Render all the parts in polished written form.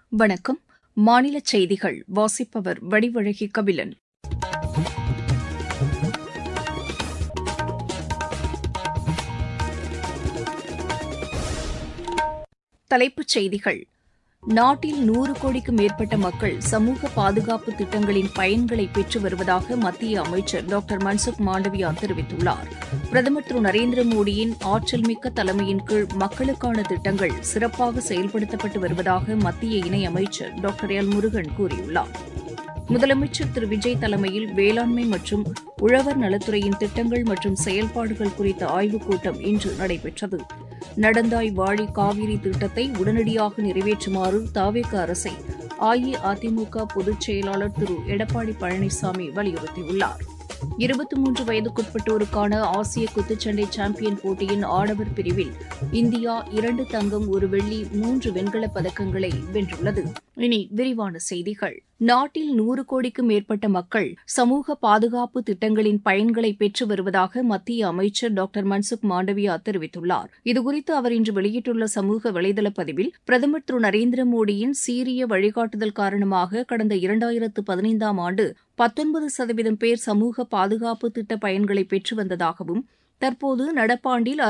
வணக்கம். மாநிலச் செய்திகள் வாசிப்பவர் வடிவழகி கபிலன். தலைப்புச் செய்திகள். நாட்டில் 100 கோடிக்கும் மேற்பட்ட மக்கள் சமூக பாதுகாப்பு திட்டங்களின் பயன்களை பெற்று வருவதாக மத்திய அமைச்சர் டாக்டர் மன்சுக் மாண்டவியா தெரிவித்துள்ளார். பிரதமர் திரு நரேந்திர மோடியின் ஆற்றல்மிக்க தலைமையின் கீழ் மக்களுக்கான திட்டங்கள் சிறப்பாக செயல்படுத்தப்பட்டு வருவதாக மத்திய இணையமைச்சர் டாக்டர் எல் முருகன் கூறியுள்ளார். முதலமைச்சர் திரு விஜய் தலைமையில் வேளாண்மை மற்றும் உழவர் நலத்துறையின் திட்டங்கள் மற்றும் செயல்பாடுகள் குறித்த ஆய்வுக் கூட்டம் இன்று நடைபெற்றது. நடந்தாய் வாழி காவிரி திட்டத்தை உடனடியாக நிறைவேற்றுமாறு தவேக அரசை அஇஅதிமுக பொதுச் செயலாளர் திரு எடப்பாடி பழனிசாமி வலியுறுத்தியுள்ளார். 23 வயதுக்குட்பட்டோருக்கான ஆசிய குத்துச்சண்டை சாம்பியன் போட்டியின் ஆடவர் பிரிவில் இந்தியா 2 தங்கம் 1 வெள்ளி 3 வெண்கலப் பதக்கங்களை வென்றுள்ளது. இனி விரிவான செய்திகள். நாட்டில் 100 கோடிக்கும் மேற்பட்ட மக்கள் சமூக பாதுகாப்பு திட்டங்களின் பயன்களை பெற்று வருவதாக மத்திய அமைச்சர் டாக்டர் மன்சுக் மாண்டவியா தெரிவித்துள்ளார். இதுகுறித்து அவர் இன்று வெளியிட்டுள்ள சமூக வலைதள பதிவில், பிரதமர் திரு நரேந்திர மோடியின் சீரிய வழிகாட்டுதல் காரணமாக கடந்த 2015ஆம் ஆண்டு 19% பேர் சமூக பாதுகாப்பு திட்ட பயன்களை பெற்று வந்ததாகவும், தற்போது நடப்பாண்டில்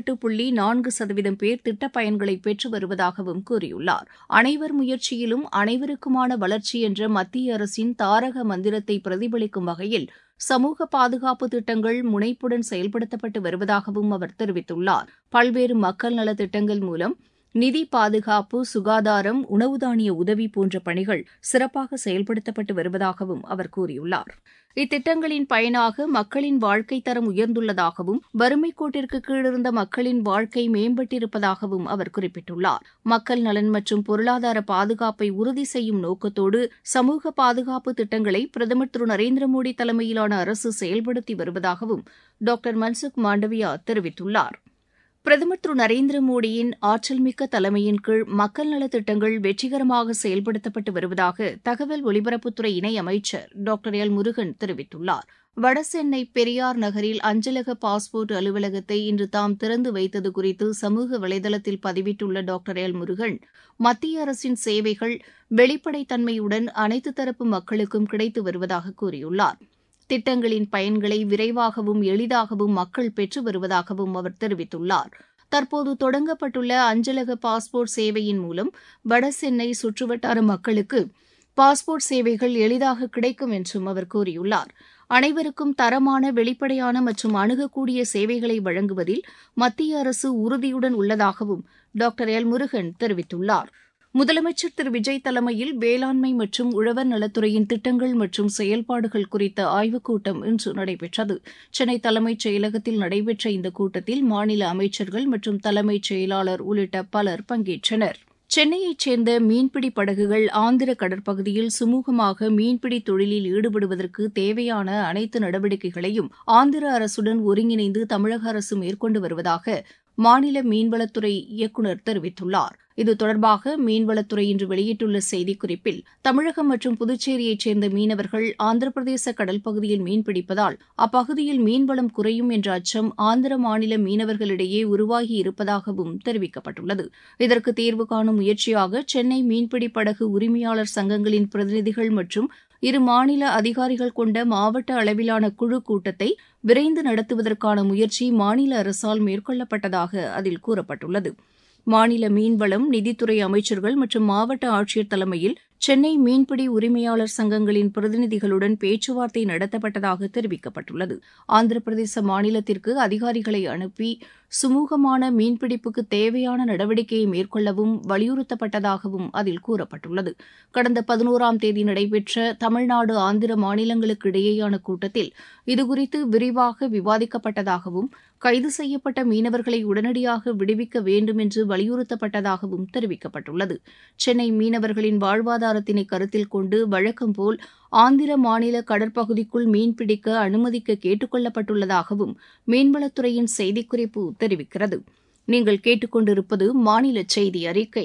68.4% பேர் திட்டப் பயன்களை பெற்று வருவதாகவும் கூறியுள்ளார். அனைவர் முயற்சியிலும் அனைவருக்குமான வளர்ச்சி என்ற மத்திய அரசின் தாரக மந்திரத்தை பிரதிபலிக்கும் வகையில் சமூக பாதுகாப்பு திட்டங்கள் முனைப்புடன் செயல்படுத்தப்பட்டு வருவதாகவும் அவர் தெரிவித்துள்ளார். பல்வேறு மக்கள் நலத் திட்டங்கள் மூலம் நிதி பாதுகாப்பு, சுகாதாரம், உணவு தானிய உதவி போன்ற பணிகள் சிறப்பாக செயல்படுத்தப்பட்டு வருவதாகவும் அவர் கூறியுள்ளார். இத்திட்டங்களின் பயனாக மக்களின் வாழ்க்கைத் தரம் உயர்ந்துள்ளதாகவும், வறுமைக் கோட்டிற்கு கீழிருந்த மக்களின் வாழ்க்கை மேம்பட்டிருப்பதாகவும் அவர் குறிப்பிட்டுள்ளார். மக்கள் நலன் மற்றும் பொருளாதார பாதுகாப்பை உறுதி செய்யும் நோக்கத்தோடு சமூக பாதுகாப்பு திட்டங்களை பிரதமர் திரு நரேந்திர மோடி தலைமையிலான அரசு செயல்படுத்தி வருவதாகவும் டாக்டர் மன்சுக் மாண்டவியா தெரிவித்துள்ளார். பிரதமர் திரு நரேந்திர மோடியின் ஆற்றல்மிக்க தலைமையின் கீழ் மக்கள் நலத் திட்டங்கள் வெற்றிகரமாக செயல்படுத்தப்பட்டு வருவதாக தகவல் ஒலிபரப்புத்துறை இணையமைச்சர் டாக்டர் எல் முருகன் தெரிவித்துள்ளார். வடசென்னை பெரியார் நகரில் அஞ்சலக பாஸ்போர்ட் அலுவலகத்தை இன்று தாம் திறந்து வைத்தது குறித்து சமூக வலைதளத்தில் பதிவிட்டுள்ள டாக்டர் எல் முருகன், மத்திய அரசின் சேவைகள் வெளிப்படைத்தன்மையுடன் அனைத்து தரப்பு மக்களுக்கும் கிடைத்து வருவதாக கூறியுள்ளார். திட்டங்களின் பயன்களை விரைவாகவும் எளிதாகவும் மக்கள் பெற்று வருவதாகவும் அவர் தெரிவித்துள்ளார். தற்போது தொடங்கப்பட்டுள்ள அஞ்சலக பாஸ்போர்ட் சேவையின் மூலம் வடசென்னை சுற்றுவட்டார மக்களுக்கு பாஸ்போர்ட் சேவைகள் எளிதாக கிடைக்கும் என்றும் அவர் கூறியுள்ளார். அனைவருக்கும் தரமான, வெளிப்படையான மற்றும் அணுகக்கூடிய சேவைகளை வழங்குவதில் மத்திய அரசு உறுதியுடன் உள்ளதாகவும் டாக்டர் எல் முருகன் தெரிவித்துள்ளார். முதலமைச்சர் திரு விஜய் தலைமையில் வேளாண்மை மற்றும் உழவர் நலத்துறையின் திட்டங்கள் மற்றும் செயல்பாடுகள் குறித்த ஆய்வுக் கூட்டம் இன்று நடைபெற்றது. சென்னை தலைமைச் செயலகத்தில் நடைபெற்ற இந்த கூட்டத்தில் மாநில அமைச்சர்கள் மற்றும் தலைமைச் செயலாளர் உள்ளிட்ட பலர் பங்கேற்றனர். சென்னையைச் சேர்ந்த மீன்பிடி படகுகள் ஆந்திர கடற்பகுதியில் சுமூகமாக மீன்பிடி தொழிலில் ஈடுபடுவதற்கு தேவையான அனைத்து நடவடிக்கைகளையும் ஆந்திர அரசுடன் ஒருங்கிணைந்து தமிழக அரசு மேற்கொண்டு வருவதாக மாநில மீன்வளத்துறை இயக்குநர் தெரிவித்துள்ளார். இது தொடர்பாக மீன்வளத்துறை இன்று வெளியிட்டுள்ள செய்திக்குறிப்பில், தமிழகம் மற்றும் புதுச்சேரியைச் சேர்ந்த மீனவர்கள் ஆந்திர பிரதேச கடல் பகுதியில் மீன்பிடிப்பதால் அப்பகுதியில் மீன்வளம் குறையும் என்ற அச்சம் ஆந்திர மாநில மீனவர்களிடையே உருவாகி இருப்பதாகவும் தெரிவிக்கப்பட்டுள்ளது. இதற்கு தீர்வு காணும் முயற்சியாக சென்னை மீன்பிடி படகு உரிமையாளர் சங்கங்களின் பிரதிநிதிகள் மற்றும் இரு மாநில அதிகாரிகள் கொண்ட மாவட்ட அளவிலான குழு கூட்டத்தை விரைந்து நடத்துவதற்கான முயற்சி மாநில அரசால் மேற்கொள்ளப்பட்டதாக அதில் கூறப்பட்டுள்ளது. மாநில மீன்வளம், நிதித்துறை அமைச்சர்கள் மற்றும் மாவட்ட ஆட்சியர் தலைமையில் சென்னை மீன்பிடி உரிமையாளர் சங்கங்களின் பிரதிநிதிகளுடன் பேச்சுவார்த்தை நடத்தப்பட்டதாக தெரிவிக்கப்பட்டுள்ளது. ஆந்திர பிரதேச மாநிலத்திற்கு அதிகாரிகளை அனுப்பி சுமூகமான மீன்பிடிப்புக்கு தேவையான நடவடிக்கையை மேற்கொள்ளவும் வலியுறுத்தப்பட்டதாகவும் அதில் கூறப்பட்டுள்ளது. கடந்த 11ஆம் தேதி நடைபெற்ற தமிழ்நாடு, ஆந்திர மாநிலங்களுக்கு இடையேயான கூட்டத்தில் இதுகுறித்து விரிவாக விவாதிக்கப்பட்டதாகவும், கைது செய்யப்பட்ட மீனவர்களை உடனடியாக விடுவிக்க வேண்டும் என்று வலியுறுத்தப்பட்டதாகவும் தெரிவிக்கப்பட்டுள்ளது. சென்னை மீனவர்களின் வாழ்வாதாரத்தினை கருத்தில் கொண்டு வழக்கம்போல் ஆந்திர மாநில கடற்பகுதிக்குள் மீன்பிடிக்க அனுமதிக்க கேட்டுக் கொள்ளப்பட்டுள்ளதாகவும் மீன்வளத்துறையின் செய்திக்குறிப்பு தெரிவிக்கிறது. நீங்கள் கேட்டுக்கொண்டிருப்பது மாநில செய்தி அறிக்கை.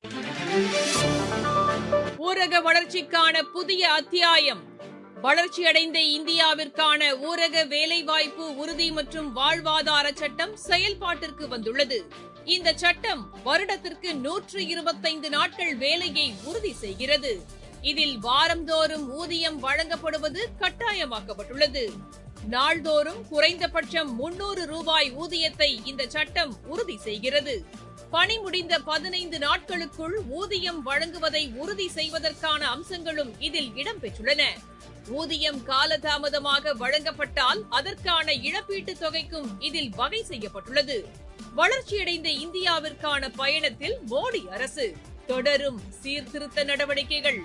ஊரக வளர்ச்சிக்கான புதிய அத்தியாயம். வளர்ச்சியடைந்த இந்தியாவிற்கான ஊரக வேலைவாய்ப்பு உறுதி மற்றும் வாழ்வாதார சட்டம் செயல்பாட்டிற்கு வந்துள்ளது. இந்த சட்டம் வருடத்திற்கு 125 நாட்கள் வேலையை உறுதி செய்கிறது. இதில் வாரந்தோறும் ஊதியம் வழங்கப்படுவது கட்டாயமாக்கப்பட்டுள்ளது. நாள்தோறும் குறைந்தபட்சம் 300 ரூபாய் ஊதியத்தை இந்த சட்டம் உறுதி செய்கிறது. பணி முடிந்த 15 நாட்களுக்குள் ஊதியம் வழங்குவதை உறுதி செய்வதற்கான அம்சங்களும் இதில் இடம்பெற்றுள்ளன. ஊதியம் காலதாமதமாக வழங்கப்பட்டால் அதற்கான இழப்பீட்டுத் தொகைக்கும் இதில் வகை செய்யப்பட்டுள்ளது. வளர்ச்சியடைந்த இந்தியாவிற்கான பயணத்தில் மோடி அரசு தொடரும் சீர்திருத்த நடவடிக்கைகள்.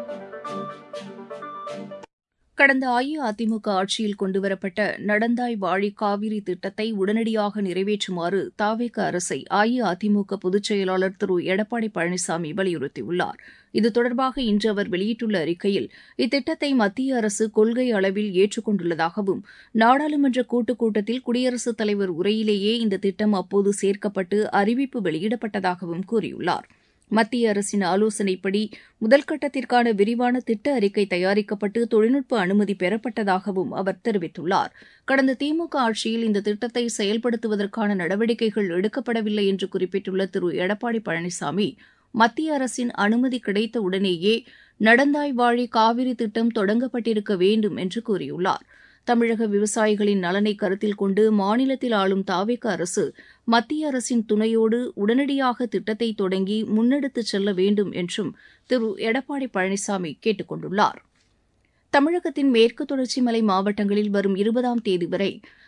கடந்த அஇஅதிமுக ஆட்சியில் கொண்டுவரப்பட்ட நடந்தாய் வாழி காவிரி திட்டத்தை உடனடியாக நிறைவேற்றுமாறு தவேக அரசை அஇஅதிமுக பொதுச் செயலாளர் திரு எடப்பாடி பழனிசாமி வலியுறுத்தியுள்ளார். இது தொடர்பாக இன்று அவர் வெளியிட்டுள்ள அறிக்கையில், இத்திட்டத்தை மத்திய அரசு கொள்கை அளவில் ஏற்றுக்கொண்டுள்ளதாகவும், நாடாளுமன்ற கூட்டுக் கூட்டத்தில் குடியரசுத் தலைவர் உரையிலேயே இந்த திட்டம் அப்போது சேர்க்கப்பட்டு அறிவிப்பு வெளியிடப்பட்டதாகவும் கூறியுள்ளார். மத்திய அரசின் ஆலோசனைப்படி முதல்கட்டத்திற்கான விரிவான திட்ட அறிக்கை தயாரிக்கப்பட்டு தொழில்நுட்ப அனுமதி பெறப்பட்டதாகவும் அவர் தெரிவித்துள்ளார். கடந்த திமுக ஆட்சியில் இந்த திட்டத்தை செயல்படுத்துவதற்கான நடவடிக்கைகள் எடுக்கப்படவில்லை என்று குறிப்பிட்டுள்ள திரு எடப்பாடி பழனிசாமி, மத்திய அரசின் அனுமதி கிடைத்த உடனேயே நடந்தாய் வாழி காவிரி திட்டம் தொடங்கப்பட்டிருக்க வேண்டும் என்று கூறியுள்ளார். தமிழக விவசாயிகளின் நலனை கருத்தில் கொண்டு மாநிலத்தில் ஆளும் தவேக அரசு மத்திய அரசின் துணையோடு உடனடியாக திட்டத்தை தொடங்கி முன்னெடுத்துச் செல்ல வேண்டும் என்றும் திரு எடப்பாடி பழனிசாமி கேட்டுக் கொண்டுள்ளார். தமிழகத்தின் மேற்கு தொடர்ச்சி மலை மாவட்டங்களில் வரும் 20ஆம் தேதி வரை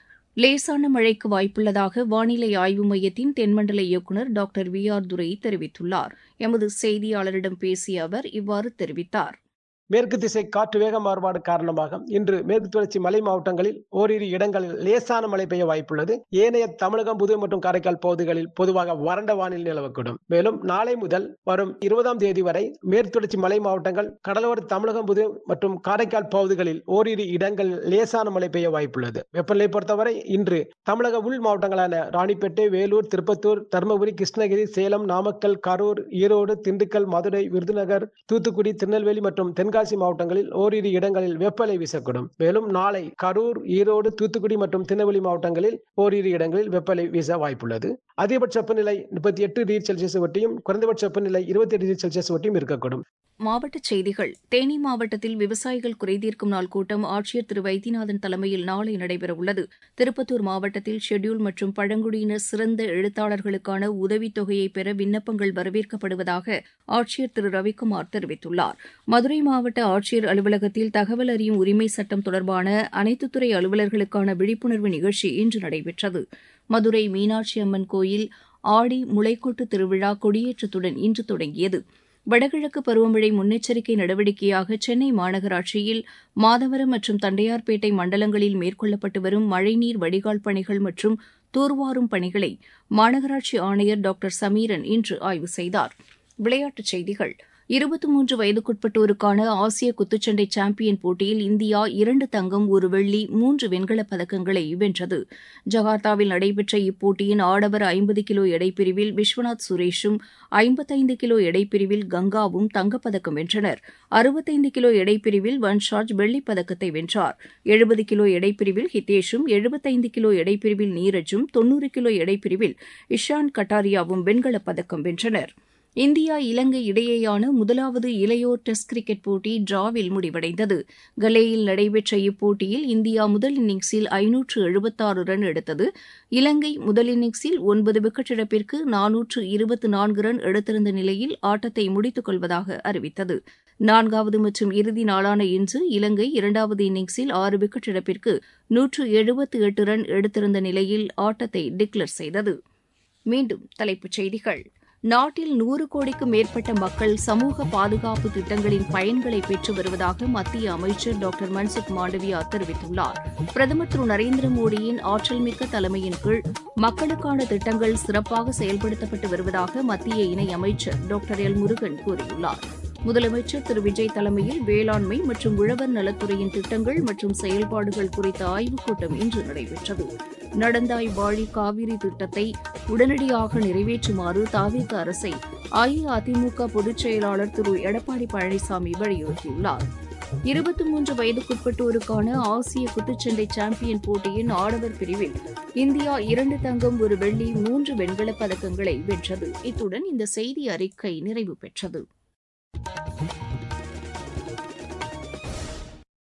லேசான மழைக்கு வாய்ப்புள்ளதாக வானிலை ஆய்வு மையத்தின் தென்மண்டல இயக்குநர் டாக்டர் VR துரை தெரிவித்துள்ளார். எமது செய்தியாளரிடம் பேசிய அவர் இவ்வாறு தெரிவித்தார். மேற்கு திசை காற்று வேக மாறுபாடு காரணமாக இன்று மேற்கு தொடர்ச்சி மலை மாவட்டங்களில் ஓரிரு இடங்களில் லேசான மழை பெய்ய வாய்ப்புள்ளது. ஏனைய தமிழகம், புதுவை மற்றும் காரைக்கால் பகுதிகளில் பொதுவாக வறண்ட வானிலை நிலவக்கூடும். மேலும் நாளை முதல் வரும் 20ஆம் தேதி வரை மேற்கு தொடர்ச்சி மலை மாவட்டங்கள், கடலோர தமிழகம், புதுவை மற்றும் காரைக்கால் பகுதிகளில் ஓரிரு இடங்களில் லேசான மழை பெய்ய வாய்ப்புள்ளது. வெப்பநிலை பொறுத்தவரை இன்று தமிழக உள் மாவட்டங்களான ராணிப்பேட்டை, வேலூர், திருப்பத்தூர், தருமபுரி, கிருஷ்ணகிரி, சேலம், நாமக்கல், கரூர், ஈரோடு, திண்டுக்கல், மதுரை, விருதுநகர், தூத்துக்குடி, திருநெல்வேலி மற்றும் தென்காசி மாவட்டங்களில் ஓரிரு இடங்களில் வெப்பநிலை வீசக்கூடும். மேலும் நாளை கரூர், ஈரோடு, தூத்துக்குடி மற்றும் திருநெல்வேலி மாவட்டங்களில் ஓரிரு இடங்களில் வெப்பநிலை வீச வாய்ப்புள்ளது. அதிகபட்ச வெப்பநிலை 38 டிகிரி செல்சியஸ் ஒட்டியும் குறைந்தபட்ச வெப்பநிலை 28 டிகிரி செல்சியஸ் ஒட்டியும் இருக்கக்கூடும். மாவட்டச் செய்திகள். தேனி மாவட்டத்தில் விவசாயிகள் குறைதீர்க்கும் நாள் கூட்டம் ஆட்சியர் திரு வைத்தியநாதன் தலைமையில் நாளை நடைபெறவுள்ளது. திருப்பத்தூர் மாவட்டத்தில் ஷெட்யூல் மற்றும் பழங்குடியினர் சிறந்த எழுத்தாளர்களுக்கான உதவித்தொகையை பெற விண்ணப்பங்கள் வரவேற்கப்படுவதாக ஆட்சியர் திரு ரவிக்குமார் தெரிவித்துள்ளார். மதுரை மாவட்ட ஆட்சியர் அலுவலகத்தில் தகவல் அறியும் உரிமை சட்டம் தொடர்பான அனைத்து துறை அலுவலர்களுக்கான விழிப்புணர்வு நிகழ்ச்சி இன்று நடைபெற்றது. மதுரை மீனாட்சி அம்மன் கோயில் ஆடி முளைக்கொட்டு திருவிழா கொடியேற்றத்துடன் இன்று தொடங்கியது. வடகிழக்கு பருவமழை முன்னெச்சரிக்கை நடவடிக்கையாக சென்னை மாநகராட்சியில் மாதவரம் மற்றும் தண்டையார்பேட்டை மண்டலங்களில் மேற்கொள்ளப்பட்டு வரும் மழைநீர் வடிகால் பணிகள் மற்றும் தூர்வாரும் பணிகளை மாநகராட்சி ஆணையர் டாக்டர் சமீரன் இன்று ஆய்வு செய்தார். விளையாட்டுச் செய்திகள். 23 வயதுக்குட்பட்டோருக்கான ஆசிய குத்துச்சண்டை சாம்பியன் போட்டியில் இந்தியா 2 தங்கம், 1 வெள்ளி, 3 வெண்கலப் பதக்கங்களை வென்றது. ஜகார்த்தாவில் நடைபெற்ற இப்போட்டியின் ஆடவர் 50 கிலோ எடைப்பிரிவில் விஸ்வநாத் சுரேஷும் 55 கிலோ எடைப்பிரிவில் கங்காவும் தங்கப்பதக்கம் வென்றனர். 65 கிலோ எடைப்பிரிவில் வன்ஷாஜ் வெள்ளிப் பதக்கத்தை வென்றார். 70 கிலோ எடைப்பிரிவில் ஹிதேஷும், 75 கிலோ எடைப்பிரிவில் நீரஜும், 90 கிலோ எடைப்பிரிவில் இஷான் கட்டாரியாவும் வெண்கலப் பதக்கம் வென்றனர். இந்தியா இலங்கை இடையேயான முதலாவது இளையோர் டெஸ்ட் கிரிக்கெட் போட்டி டிராவில் முடிவடைந்தது. கலேயில் நடைபெற்ற இப்போட்டியில் இந்தியா முதல் இன்னிங்ஸில் 576 ரன் எடுத்தது. இலங்கை முதல் இன்னிங்ஸில் 9 விக்கெட் இழப்பிற்கு 424 ரன் எடுத்திருந்த நிலையில் ஆட்டத்தை முடித்துக் கொள்வதாக அறிவித்தது. 4வது மற்றும் இறுதி நாளான இன்று இலங்கை 2வது இன்னிங்ஸில் 6 விக்கெட் இழப்பிற்கு 178 ரன் எடுத்திருந்த நிலையில் ஆட்டத்தை டிக்ளேர் செய்தது. மீண்டும் தலைப்புச் செய்திகள். நாட்டில் 100 கோடிக்கும் மேற்பட்ட மக்கள் சமூக பாதுகாப்பு திட்டங்களின் பயன்களை பெற்று வருவதாக மத்திய அமைச்சர் டாக்டர் மன்சுக் மாண்டவியா தெரிவித்துள்ளார். பிரதமர் திரு நரேந்திர மோடியின் ஆற்றல்மிக்க தலைமையின் கீழ் மக்களுக்கான திட்டங்கள் சிறப்பாக செயல்படுத்தப்பட்டு வருவதாக மத்திய இணையமைச்சர் டாக்டர் எல் முருகன் கூறியுள்ளார். முதலமைச்சர் திரு விஜய் தலைமையில் வேளாண்மை மற்றும் உழவர் நலத்துறையின் திட்டங்கள் மற்றும் செயல்பாடுகள் குறித்த ஆய்வுக் கூட்டம் இன்று நடைபெற்றது. நடந்தாய் வாழி காவிரி திட்டத்தை உடனடியாக நிறைவேற்றுமாறு தவேக அரசை அஇஅதிமுக பொதுச் செயலாளர் திரு எடப்பாடி பழனிசாமி வலியுறுத்தியுள்ளார். 23 வயதுக்குட்பட்டோருக்கான ஆசிய குத்துச்சண்டை சாம்பியன் போட்டியின் ஆடவர் பிரிவில் இந்தியா 2 தங்கம் 1 வெள்ளி 3 வெண்கலப் பதக்கங்களை வென்றது. இத்துடன் இந்த செய்தி அறிக்கை நிறைவு பெற்றது.